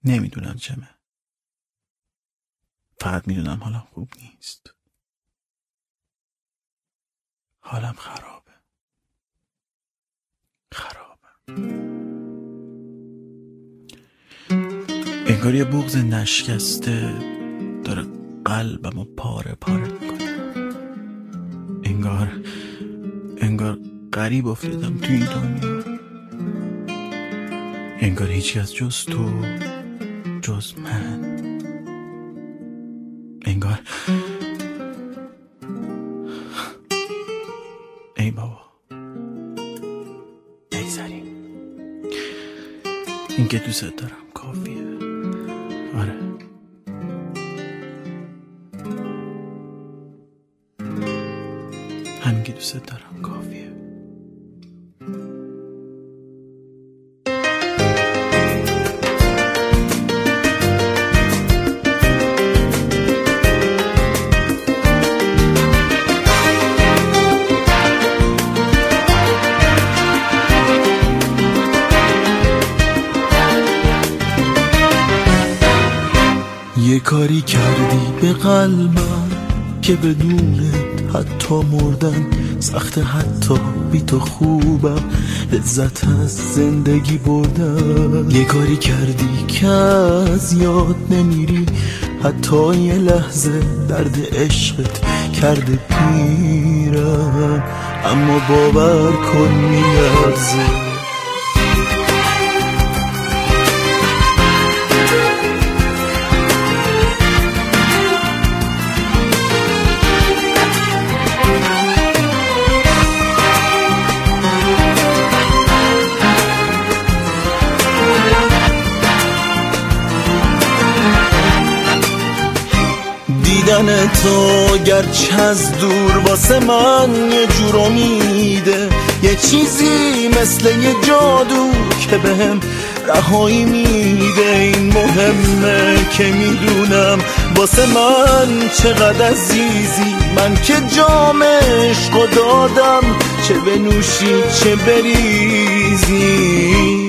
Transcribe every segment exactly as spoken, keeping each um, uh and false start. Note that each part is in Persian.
نمیدونم چمه، فقط میدونم حالم خوب نیست. حالم خرابه خرابه انگار یه بغض نشکسته داره قلبمو پاره پاره میکنه. انگار انگار غریب افتادم تو این دنیا. انگار هیچی از جز تو، جز من. انگار ای بابا بگذاریم. این که دوست دارم کافیه. آره همین که دوست دارم کافیه. یه کاری کردی به قلبم که بدونت حتی مردن سخت، حتی بی تو خوبم لذت از زندگی بردن. یه کاری کردی که از یاد نمیری، حتی یه لحظه درد عشقت کرده پیرم، اما باور کن میارزه. دیدن تو گرچه از دور واسه من یه جور امیده، یه چیزی مثل یه جادو که بهم رهایی میده. این مهمه که میدونم واسه من چقدر عزیزی، من که جام عشقو دادم، چه بنوشی چه بریزی.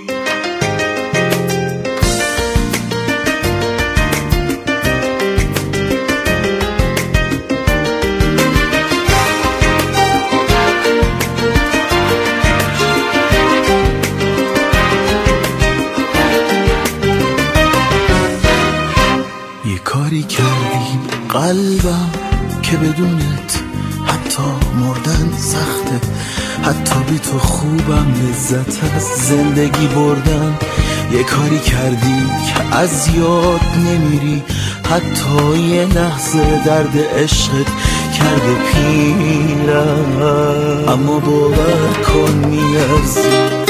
کاری کردی قلبم که بدونت حتی مردن سخته، حتی بی تو خوبم لذت از زندگی بردن. یه کاری کردی که از یاد نمیری، حتی یه لحظه درد عشقت کرده پیرم، اما باور کن میارزی.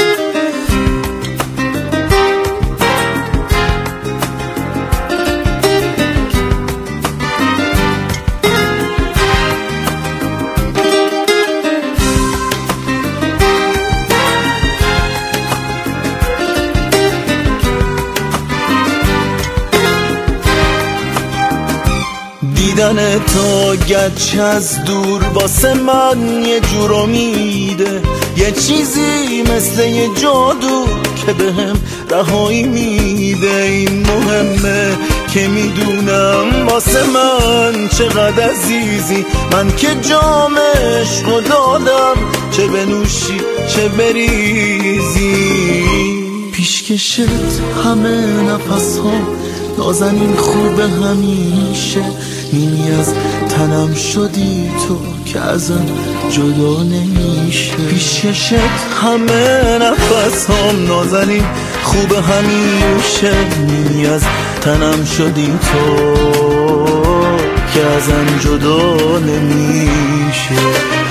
دیدن تو گرچه از دور واسه من یه جور امیده، یه چیزی مثل یه جادو که بهم رهایی میده. این مهمه که میدونم واسه من چقدر عزیزی، من که جام عشقو دادم، چه بنوشی چه بریزی. پیشکشت همه نفس ها نازنین خوبه همیشه، نیمی از تنم شدی تو که ازم جدا نمیشه. پیشکشت همه نفس هم نازنین خوبه همیشه، نیمی از تنم شدی تو که ازم جدا نمیشه.